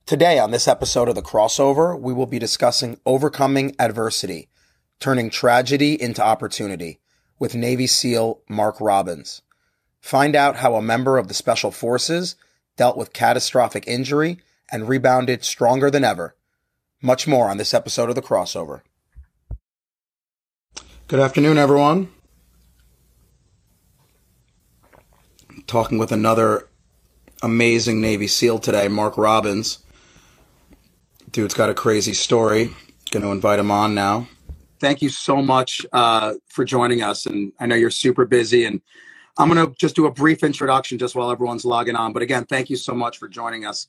Today, on this episode of The Crossover, we will be discussing overcoming adversity, turning tragedy into opportunity, with Navy SEAL Mark Robbins. Find out how a member of the Special Forces dealt with catastrophic injury and rebounded stronger than ever. Much more on this episode of The Crossover. Good afternoon, everyone. Talking with another amazing Navy SEAL today, Mark Robbins. Dude's got a crazy story. Going to invite him on now. Thank you so much for joining us. And I know you're super busy, and I'm going to just do a brief introduction just while everyone's logging on. But again, thank you so much for joining us.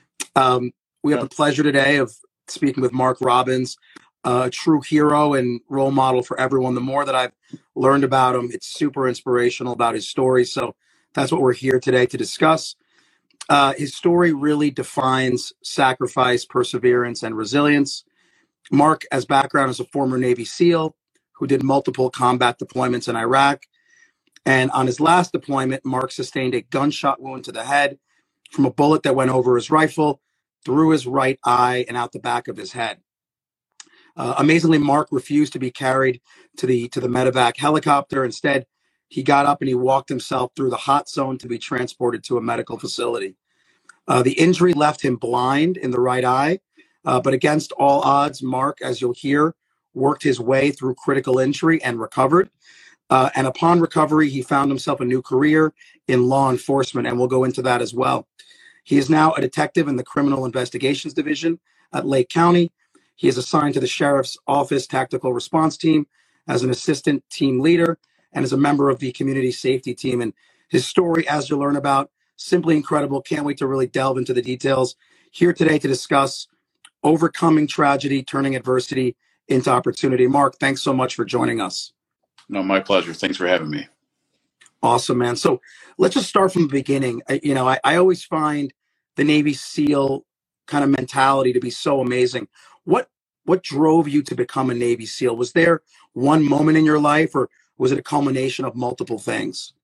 We have the pleasure today of speaking with Mark Robbins, a true hero and role model for everyone. The more that I've learned about him, it's super inspirational about his story. So that's what we're here today to discuss. His story really defines sacrifice, perseverance, and resilience. Mark, as background, is a former Navy SEAL who did multiple combat deployments in Iraq. And on his last deployment, Mark sustained a gunshot wound to the head from a bullet that went over his rifle, through his right eye, and out the back of his head. Amazingly, Mark refused to be carried to the medevac helicopter. Instead, he got up and he walked himself through the hot zone to be transported to a medical facility. The injury left him blind in the right eye, but against all odds, Mark, as you'll hear, worked his way through critical injury and recovered. And upon recovery, he found himself a new career in law enforcement, and we'll go into that as well. He is now a detective in the Criminal Investigations Division at Lake County. He is assigned to the Sheriff's Office Tactical Response Team as an assistant team leader and as a member of the Community Safety Team. And his story, as you'll learn about, simply incredible. Can't wait to really delve into the details. Here today to discuss overcoming tragedy, turning adversity into opportunity. Mark, thanks so much for joining us. No, my pleasure. Thanks for having me. Awesome, man. So let's just start from the beginning. I always find the Navy SEAL kind of mentality to be so amazing. What drove you to become a Navy SEAL? Was there one moment in your life, or was it a culmination of multiple things?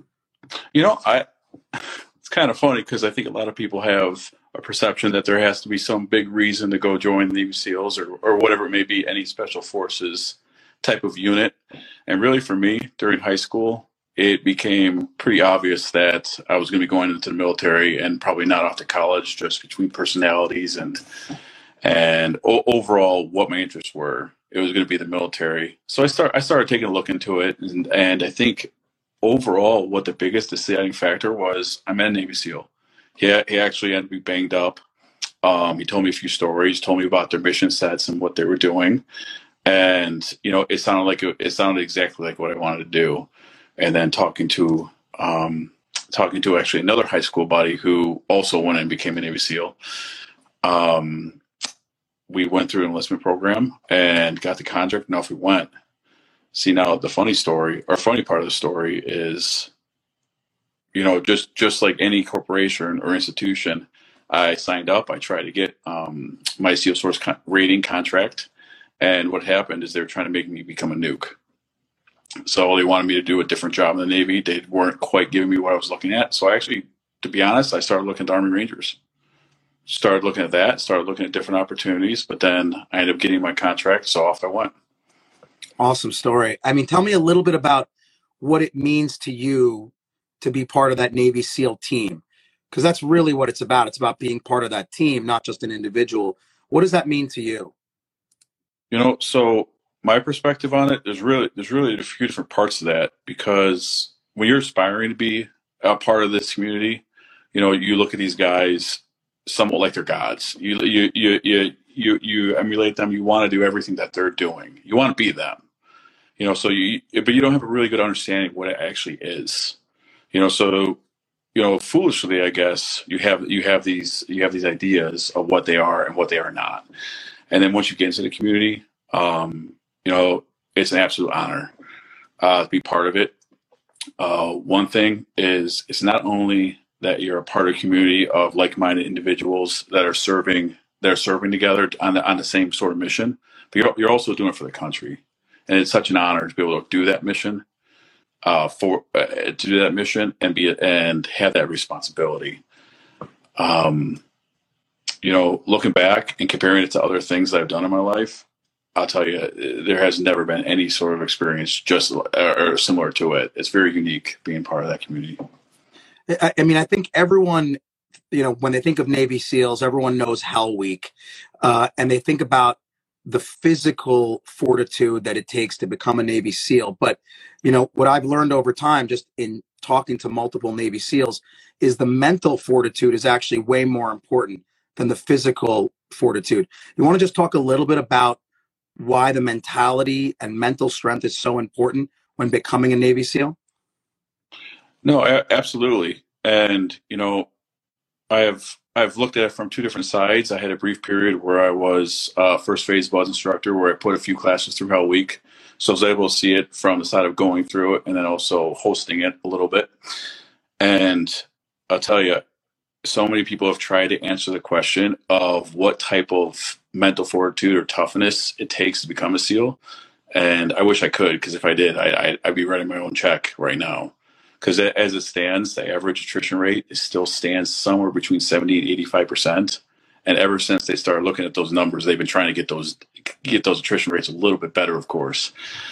It's kind of funny because I think a lot of people have a perception that there has to be some big reason to go join the Navy SEALs or whatever it may be, any special forces type of unit. And really for me, during high school, it became pretty obvious that I was going to be going into the military and probably not off to college, just between personalities and overall what my interests were. It was going to be the military. So I started taking a look into it, and I think overall what the biggest deciding factor was I met a Navy SEAL. He actually had to be banged up. He told me a few stories, told me about their mission sets and what they were doing. And, it sounded exactly like what I wanted to do. And then talking to actually another high school buddy who also went and became a Navy SEAL. We went through an enlistment program and got the contract, and off we went. See, now the funny part of the story is, just like any corporation or institution, I signed up. I tried to get my SEAL Source rating contract, and what happened is they were trying to make me become a nuke. So they wanted me to do a different job in the Navy. They weren't quite giving me what I was looking at. So I actually, to be honest, I started looking at the Army Rangers. Started looking at that, started looking at different opportunities, but then I ended up getting my contract, so off I went. Awesome story. I mean, tell me a little bit about what it means to you to be part of that Navy SEAL team, because that's really what it's about. It's about being part of that team, not just an individual. What does that mean to you? So my perspective on it, there's really a few different parts of that, because when you're aspiring to be a part of this community, you look at these guys somewhat like they're gods. You emulate them. You want to do everything that they're doing. You want to be them. But you don't have a really good understanding of what it actually is. Foolishly, I guess you have these ideas of what they are and what they are not. And then once you get into the community, it's an absolute honor to be part of it. One thing is, it's not only that you're a part of a community of like-minded individuals that are serving together on the same sort of mission, but you're also doing it for the country. And it's such an honor to be able to do that mission, and have that responsibility. looking back and comparing it to other things that I've done in my life, I'll tell you, there has never been any sort of experience just or similar to it. It's very unique being part of that community. I mean, I think everyone, when they think of Navy SEALs, everyone knows Hell Week, and they think about the physical fortitude that it takes to become a Navy SEAL. But, what I've learned over time, just in talking to multiple Navy SEALs, is the mental fortitude is actually way more important than the physical fortitude. You want to just talk a little bit about why the mentality and mental strength is so important when becoming a Navy SEAL? No, absolutely. And, I've looked at it from two different sides. I had a brief period where I was first phase buzz instructor, where I put a few classes through Hell Week. So I was able to see it from the side of going through it and then also hosting it a little bit. And I'll tell you, so many people have tried to answer the question of what type of mental fortitude or toughness it takes to become a SEAL. And I wish I could, because if I did, I'd be writing my own check right now. Because as it stands, the average attrition rate still stands somewhere between 70 and 85%. And ever since they started looking at those numbers, they've been trying to get those attrition rates a little bit better, of course.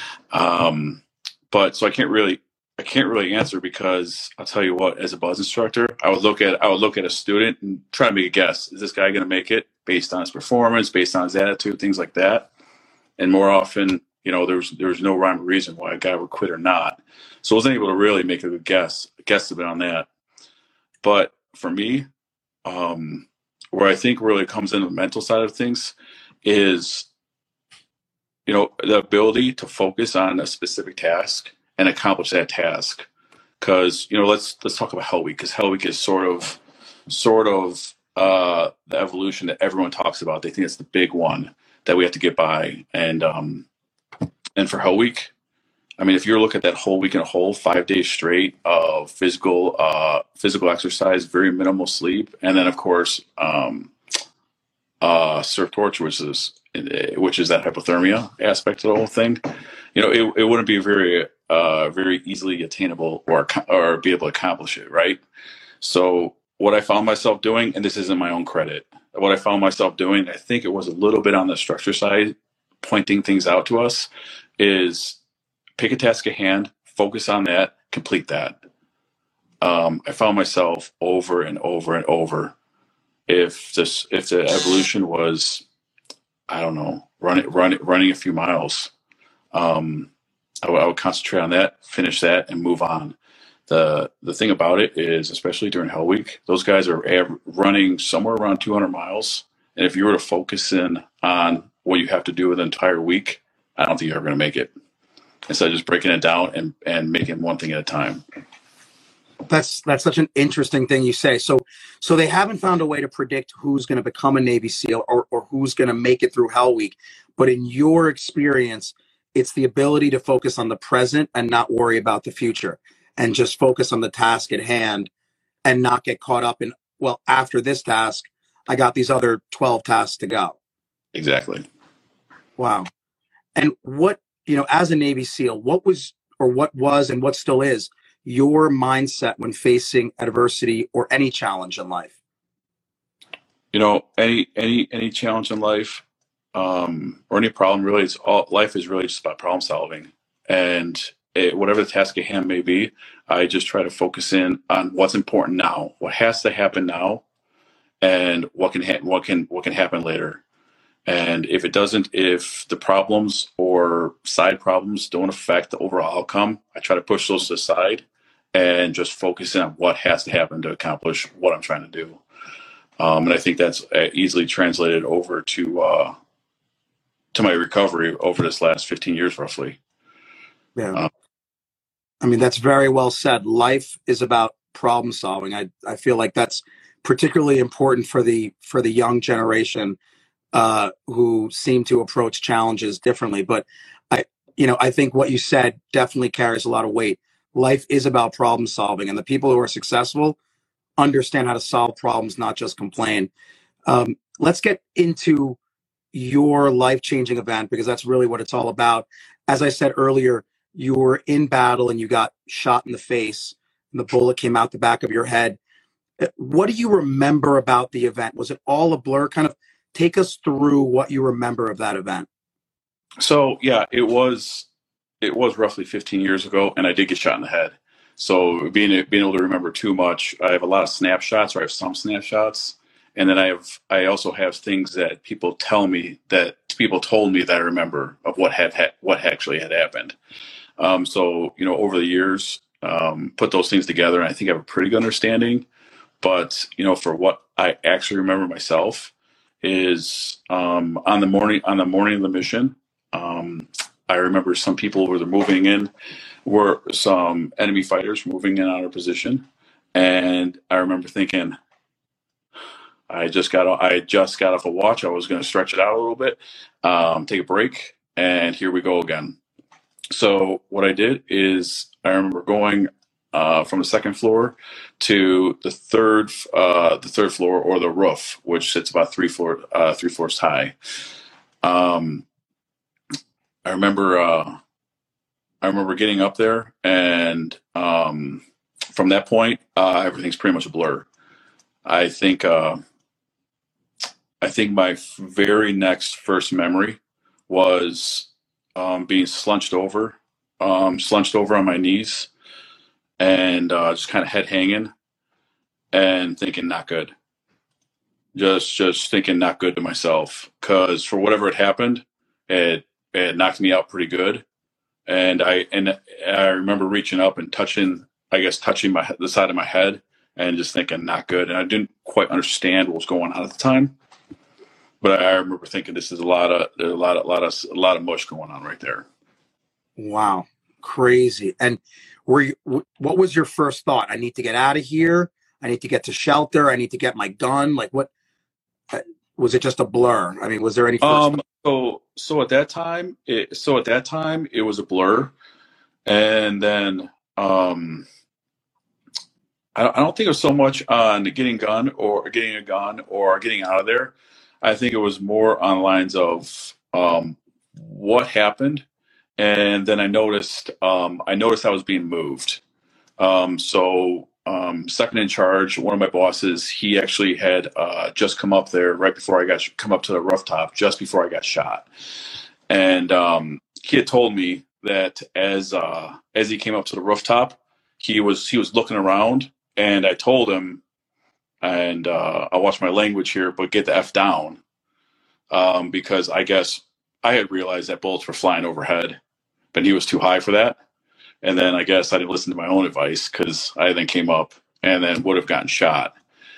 But so I can't really answer, because I'll tell you what, as a buzz instructor, I would look at a student and try to make a guess. Is this guy going to make it based on his performance, based on his attitude, things like that? And more often, there's no rhyme or reason why a guy would quit or not. So I wasn't able to really make a good guesstimate on that. But for me, where I think really comes into the mental side of things is, the ability to focus on a specific task and accomplish that task. Because, let's talk about Hell Week, because Hell Week is sort of the evolution that everyone talks about. They think it's the big one that we have to get by. And for Hell Week, I mean, if you look at that whole week in a whole, 5 days straight of physical exercise, very minimal sleep, and then of course surf torture, which is that hypothermia aspect of the whole thing. It wouldn't be very easily attainable or be able to accomplish it, right? So what I found myself doing, and this isn't my own credit, what I found myself doing, I think it was a little bit on the structure side, pointing things out to us, is pick a task at hand, focus on that, complete that. I found myself over and over and over. If the evolution was, I don't know, running a few miles, I would concentrate on that, finish that, and move on. The thing about it is, especially during Hell Week, those guys are running somewhere around 200 miles. And if you were to focus in on what you have to do with the entire week, I don't think you're ever going to make it. Instead of just breaking it down and making one thing at a time. That's such an interesting thing you say. So they haven't found a way to predict who's going to become a Navy SEAL or who's going to make it through Hell Week. But in your experience, it's the ability to focus on the present and not worry about the future, and just focus on the task at hand and not get caught up in, well, after this task, I got these other 12 tasks to go. Exactly. Wow. And what, as a Navy SEAL, what was and what still is your mindset when facing adversity or any challenge in life? Any challenge in life, or any problem, really, life is really just about problem solving. And whatever the task at hand may be, I just try to focus in on what's important now, what has to happen now, and what can happen later. And if the problems or side problems don't affect the overall outcome, I try to push those to the side and just focus in on what has to happen to accomplish what I'm trying to do. And I think that's easily translated over to my recovery over this last 15 years, roughly. Yeah. I mean, that's very well said. Life is about problem solving. I feel like that's particularly important for the young generation who seem to approach challenges differently. But I think what you said definitely carries a lot of weight. Life is about problem solving, and the people who are successful understand how to solve problems, not just complain. Let's get into your life-changing event, because that's really what it's all about. As I said earlier, you were in battle and you got shot in the face and the bullet came out the back of your head. What do you remember about the event? Was it all a blur? Kind of take us through what you remember of that event. So yeah, it was roughly 15 years ago, and I did get shot in the head. So being able to remember too much, I have a lot of snapshots, or I have some snapshots, and then I also have things that people told me that I remember of what actually had happened. So over the years, put those things together, and I think I have a pretty good understanding. But for what I actually remember myself is on the morning of the mission. I remember some people were some enemy fighters moving in on our position, and I remember thinking, I just got off a watch. I was going to stretch it out a little bit, take a break, and here we go again. So what I did is I remember going from the second floor to the third floor, or the roof, which sits about three floors high. Um, I remember getting up there, and from that point, everything's pretty much a blur. I think my very next first memory was being slunched over on my knees, and just kind of head hanging and thinking not good. Just thinking not good to myself, because for whatever had happened, it knocked me out pretty good. And I remember reaching up and touching the side of my head, and just thinking not good. And I didn't quite understand what was going on at the time, but I remember thinking there's a lot of mush going on right there. Wow, crazy. And what was your first thought? I need to get out of here. I need to get to shelter. I need to get my gun. Like, what was it? Just a blur? I mean, was there any first? So at that time, it was a blur, and then I don't think it was so much on getting a gun or getting out of there. I think it was more on the lines of what happened, and then I noticed I was being moved. Second in charge, one of my bosses, he actually had just come up there right before come up to the rooftop, just before I got shot, and he had told me that as he came up to the rooftop, he was looking around, and I told him, and I'll watch my language here, but get the F down, because I guess I had realized that bullets were flying overhead, but he was too high for that. And then I guess I didn't listen to my own advice, because I then came up and then would have gotten shot.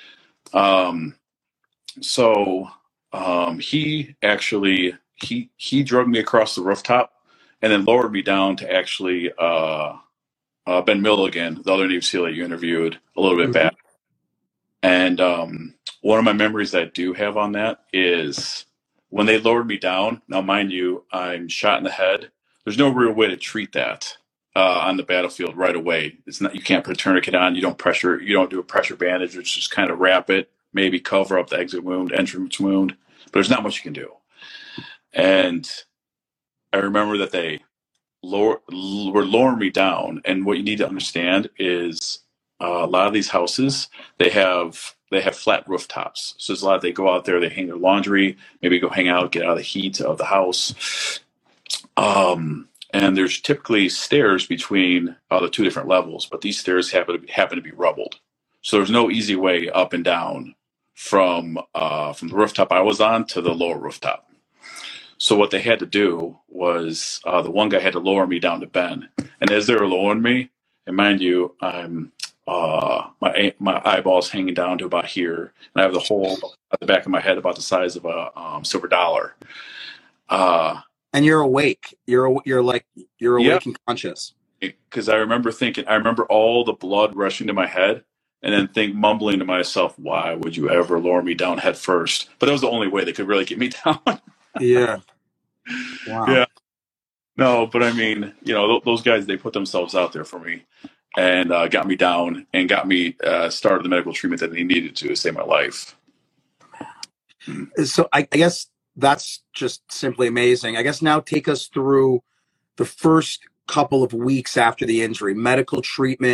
So he actually he drug me across the rooftop and then lowered me down to actually Ben Milligan, the other Navy SEAL that you interviewed, a little bit back. And one of my memories that I do have on that is when they lowered me down. Now, mind you, I'm shot in the head. There's no real way to treat that on the battlefield right away. It's not, you can't put a tourniquet on. You don't do a pressure bandage. It's just kind of wrap it, maybe cover up the entrance wound. But there's not much you can do. And I remember that they were lowering me down. And what you need to understand is a lot of these houses, they have flat rooftops. So there's a lot, they go out there, they hang their laundry, maybe go hang out, get out of the heat of the house. And there's typically stairs between the two different levels, but these stairs happen to be rubbled. So there's no easy way up and down from the rooftop I was on to the lower rooftop. So what they had to do was the one guy had to lower me down to Ben, and as they were lowering me, and mind you, I'm my eyeballs hanging down to about here, and I have the hole at the back of my head about the size of a silver dollar. And you're awake. You're awake and conscious. Because I remember all the blood rushing to my head, and then mumbling to myself, "Why would you ever lower me down head first?" But that was the only way they could really get me down. Yeah. Wow. Yeah. No, but I mean, those guys, they put themselves out there for me, and got me down and got me started the medical treatment that they needed to save my life. So I guess that's just simply amazing. I guess now take us through the first couple of weeks after the injury, medical treatment.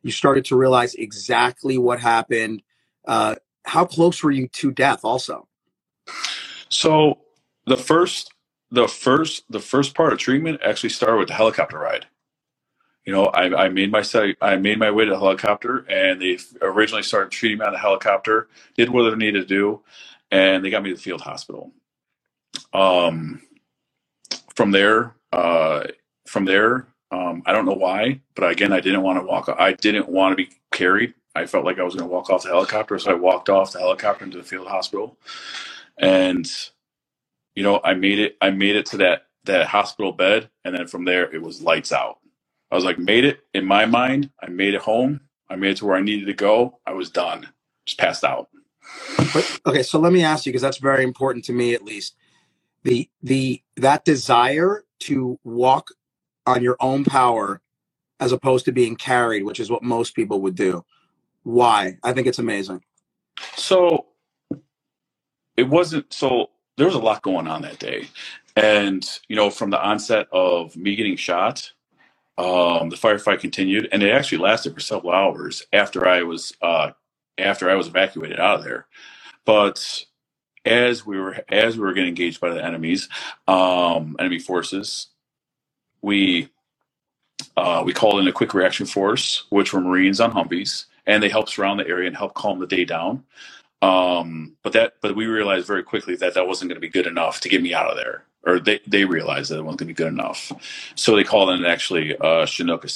you started to realize exactly what happened. How close were you to death also? So the first the first part of treatment actually started with the helicopter ride. I made my way to the helicopter, and they originally started treating me on the helicopter, did what they needed to do, and they got me to the field hospital. Um, from there, I don't know why, but again, I didn't want to walk. I didn't want to be carried. I felt like I was going to walk off the helicopter, so I walked off the helicopter into the field hospital, and I made it. I made it to that hospital bed, and then from there, it was lights out. I was like, made it in my mind. I made it home. I made it to where I needed to go. I was done. Just passed out. But, okay, so let me ask you, because that's very important to me, at least. That desire to walk on your own power as opposed to being carried, which is what most people would do. Why? I think it's amazing. So it wasn't. So there was a lot going on that day, and from the onset of me getting shot, the firefight continued, and it actually lasted for several hours after I was evacuated out of there. But as we were getting engaged by the enemy forces, we called in a quick reaction force, which were Marines on Humvees, and they helped surround the area and help calm the day down. But we realized very quickly that wasn't going to be good enough to get me out of there, or they realized that it wasn't going to be good enough. So they called in actually Chinook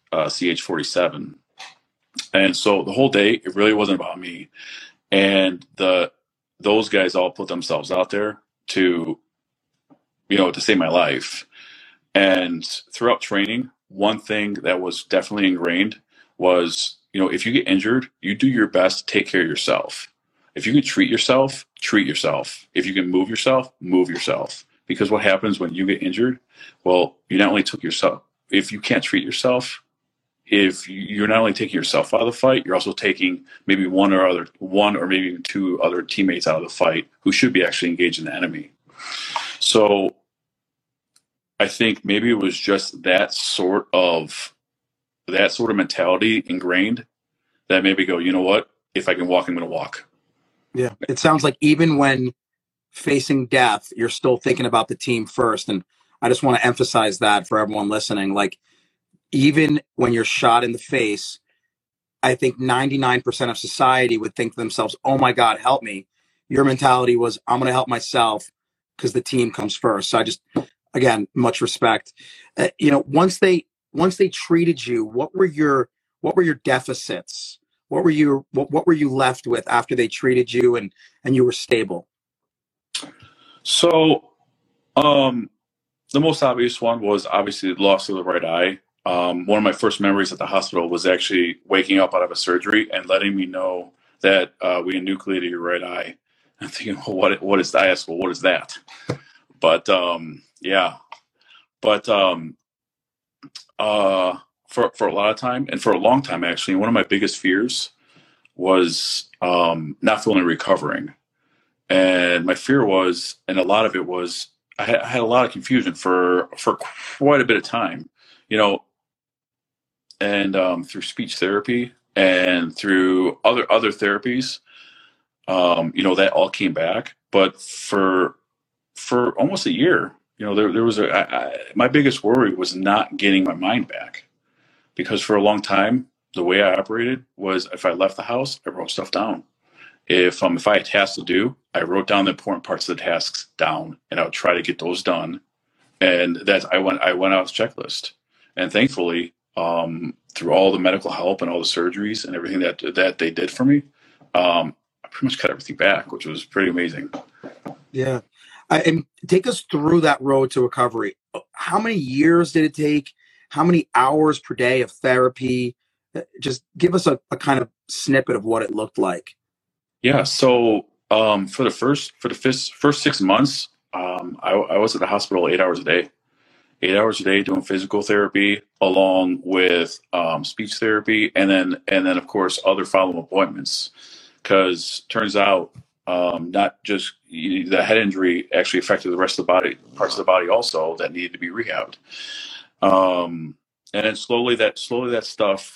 CH-47, and so the whole day it really wasn't about me, and those guys all put themselves out there to to save my life. And throughout training, one thing that was definitely ingrained was, if you get injured, you do your best to take care of yourself. If you can treat yourself, treat yourself. If you can move yourself, move yourself. Because what happens when you get injured? Well, you not only took yourself, if you can't treat yourself, if you're not only taking yourself out of the fight, you're also taking maybe one or maybe even two other teammates out of the fight who should be actually engaged in the enemy. So I think maybe it was just that sort of mentality ingrained that made me go, you know what? If I can walk, I'm going to walk. Yeah. It sounds like even when facing death, you're still thinking about the team first. And I just want to emphasize that for everyone listening. Like, even when you're shot in the face, I think 99% of society would think to themselves, oh my God, help me. Your mentality was, I'm going to help myself because the team comes first. So I just, again, much respect. Once they treated you, what were your deficits? What were you left with after they treated you and you were stable? So, the most obvious one was obviously the loss of the right eye. One of my first memories at the hospital was actually waking up out of a surgery and letting me know that we enucleated your right eye. I'm thinking, well, what is that? I asked, well, what is that? But yeah, but for a lot of time and for a long time, actually, one of my biggest fears was not fully recovering. And my fear was, and a lot of it was, I had a lot of confusion for quite a bit of time, and through speech therapy and through other therapies, that all came back. But for almost a year, there was my biggest worry was not getting my mind back, because for a long time the way I operated was, if I left the house, I wrote stuff down. If I had tasks to do, I wrote down the important parts of the tasks down, and I would try to get those done. And I went out checklist. And thankfully, through all the medical help and all the surgeries and everything that they did for me, I pretty much cut everything back, which was pretty amazing. Yeah. And take us through that road to recovery. How many years did it take? How many hours per day of therapy? Just give us a kind of snippet of what it looked like. Yeah. So for the first 6 months, I was at the hospital 8 hours a day. 8 hours a day doing physical therapy along with speech therapy, and then of course other follow-up appointments, because turns out not just the head injury actually affected the rest of the body, parts of the body also that needed to be rehabbed. And then slowly that stuff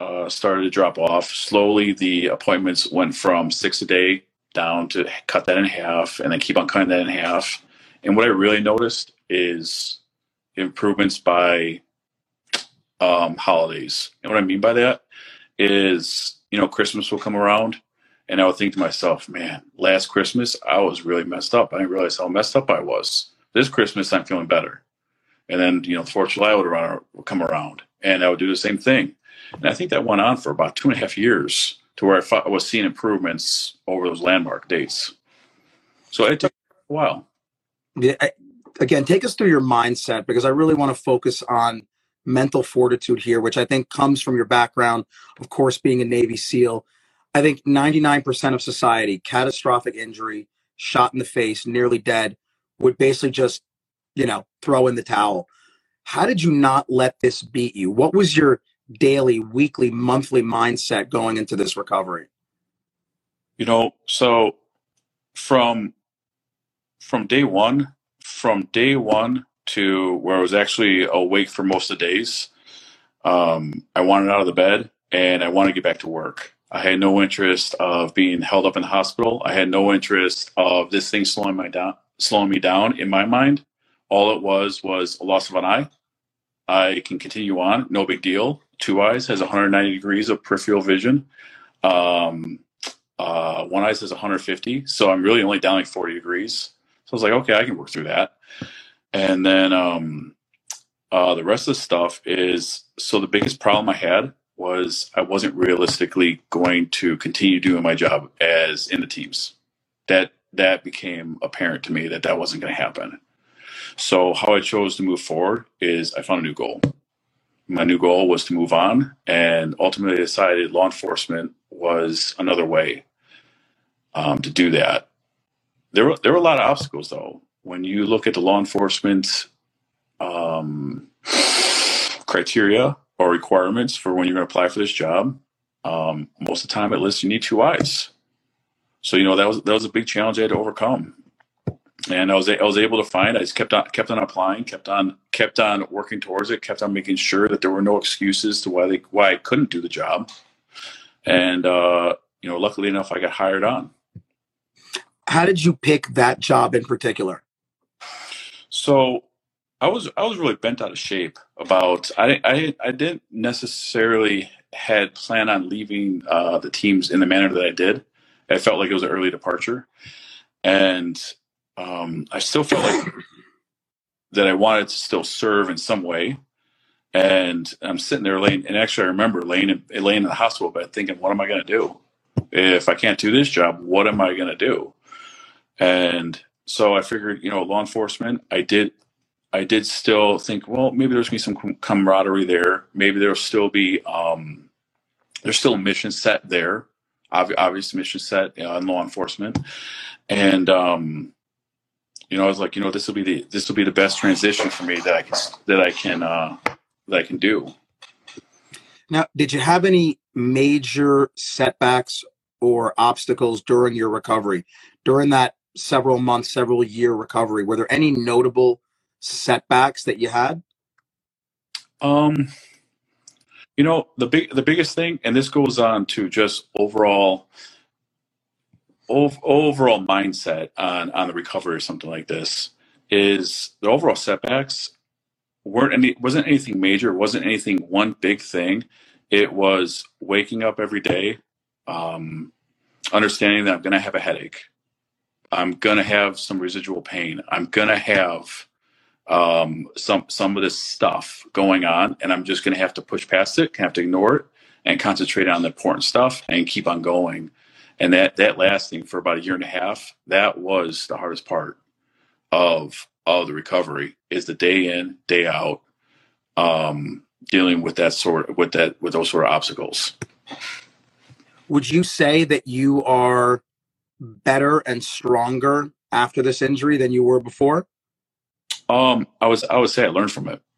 started to drop off. Slowly, the appointments went from 6 a day down to cut that in half, and then keep on cutting that in half. And what I really noticed is improvements by holidays. And what I mean by that is, Christmas will come around, and I would think to myself, man, last Christmas I was really messed up. I didn't realize how messed up I was. This Christmas I'm feeling better. And then, 4th of July would come around, and I would do the same thing. And I think that went on for about 2.5 years, to where I was seeing improvements over those landmark dates. So it took a while. Yeah, again, take us through your mindset, because I really want to focus on mental fortitude here, which I think comes from your background, of course, being a Navy SEAL. I think 99% of society, catastrophic injury, shot in the face, nearly dead, would basically just, throw in the towel. How did you not let this beat you? What was your daily, weekly, monthly mindset going into this recovery? So from day one, to where I was actually awake for most of the days, I wanted out of the bed and I wanted to get back to work. I had no interest of being held up in the hospital. I had no interest of this thing slowing me down in my mind. All it was a loss of an eye. I can continue on, no big deal. 2 eyes, has 190 degrees of peripheral vision. One eye says 150, so I'm really only down like 40 degrees. So I was like, okay, I can work through that. And then the rest of the stuff is, so the biggest problem I had was I wasn't realistically going to continue doing my job as in the teams. That became apparent to me that wasn't going to happen. So how I chose to move forward is I found a new goal. My new goal was to move on, and ultimately decided law enforcement was another way to do that. There were a lot of obstacles, though. When you look at the law enforcement criteria or requirements for when you're going to apply for this job, most of the time it lists you need 2 eyes. So that was a big challenge I had to overcome. And I was able to find. I just kept on applying, kept on working towards it, kept on making sure that there were no excuses to why I couldn't do the job. And luckily enough, I got hired on. How did you pick that job in particular? So I was really bent out of shape about. I didn't necessarily had planned on leaving the teams in the manner that I did. I felt like it was an early departure, and I still felt like that I wanted to still serve in some way. And I'm sitting there laying, and actually I remember laying in the hospital bed thinking, what am I going to do? If I can't do this job, what am I going to do? And so I figured, law enforcement, I did still think, well, maybe there's going to be some camaraderie there. Maybe there'll still be, there's still a mission set there, obvious mission set in law enforcement. And, I was like, this will be the best transition for me that I can do. Now, did you have any major setbacks or obstacles during your recovery? During that several year recovery, were there any notable setbacks that you had? The biggest thing, and this goes on to just overall mindset on the recovery or something like this, is the overall setbacks wasn't anything major, wasn't anything one big thing. It was waking up every day, understanding that I'm going to have a headache. I'm going to have some residual pain. I'm going to have some of this stuff going on, and I'm just going to have to push past it, have to ignore it, and concentrate on the important stuff and keep on going. And that lasting for about 1.5 years, that was the hardest part of the recovery, is the day in, day out, dealing with those sort of obstacles. Would you say that you are better and stronger after this injury than you were before? I would say I learned from it.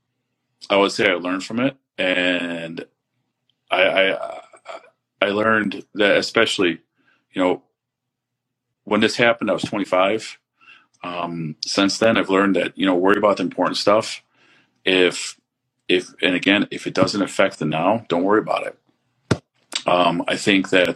And I learned that, especially, when this happened, I was 25. Since then, I've learned that, worry about the important stuff. If it doesn't affect the now, don't worry about it. I think that,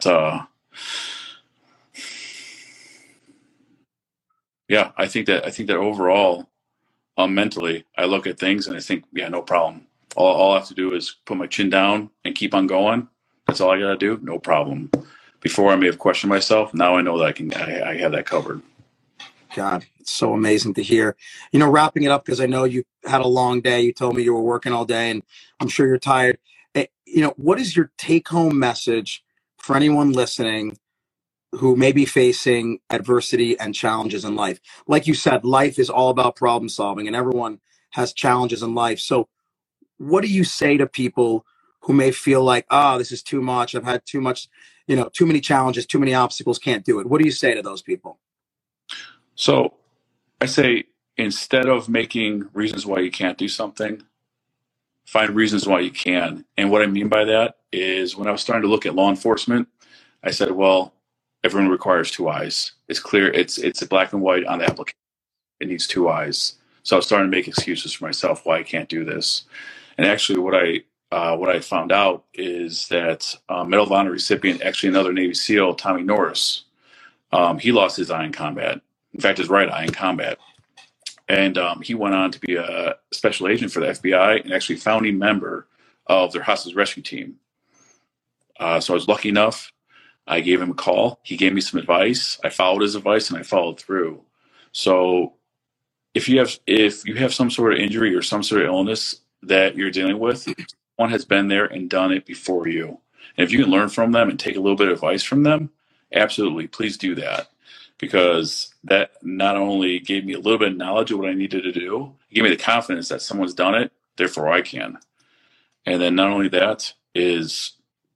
I think that overall, mentally, I look at things and I think, yeah, no problem. All I have to do is put my chin down and keep on going. That's all I got to do. No problem. Before I may have questioned myself. Now I know that I have that covered. God, it's so amazing to hear. Wrapping it up, because I know you had a long day. You told me you were working all day, and I'm sure you're tired. What is your take-home message for anyone listening who may be facing adversity and challenges in life? Like you said, life is all about problem solving, and everyone has challenges in life. So what do you say to people who may feel like, this is too much. I've had too much, too many challenges, too many obstacles, can't do it. What do you say to those people? So I say, instead of making reasons why you can't do something, find reasons why you can. And what I mean by that is, when I was starting to look at law enforcement, I said, well, everyone requires two eyes. It's clear. It's black and white on the application. It needs two eyes. So I was starting to make excuses for myself why I can't do this. And actually, what I found out is that Medal of Honor recipient, actually another Navy SEAL, Tommy Norris, he lost his eye in combat. In fact, his right eye in combat. And he went on to be a special agent for the FBI and actually founding member of their hostage rescue team. So I was lucky enough. I gave him a call. He gave me some advice. I followed his advice and I followed through. So if you have some sort of injury or some sort of illness that you're dealing with, one has been there and done it before you. And if you can learn from them and take a little bit of advice from them, absolutely, please do that. Because that not only gave me a little bit of knowledge of what I needed to do, it gave me the confidence that someone's done it, therefore I can. And then not only that is,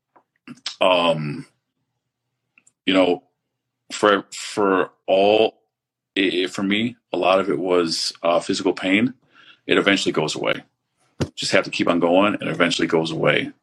for me, a lot of it was physical pain. It eventually goes away. Just have to keep on going, and it eventually goes away.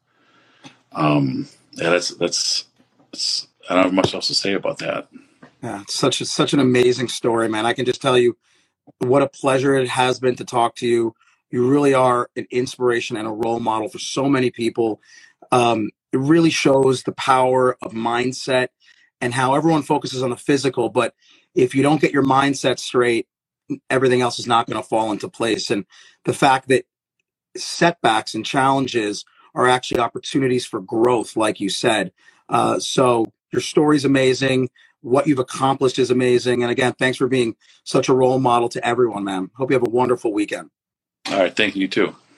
That's I don't have much else to say about that. Yeah, it's such an amazing story, man. I can just tell you what a pleasure it has been to talk to you. You really are an inspiration and a role model for so many people. It really shows the power of mindset and how everyone focuses on the physical. But if you don't get your mindset straight, everything else is not going to fall into place. And the fact that setbacks and challenges are actually opportunities for growth, like you said. So your story's amazing. What you've accomplished is amazing. And again, thanks for being such a role model to everyone, man. Hope you have a wonderful weekend. All right. Thank you, too.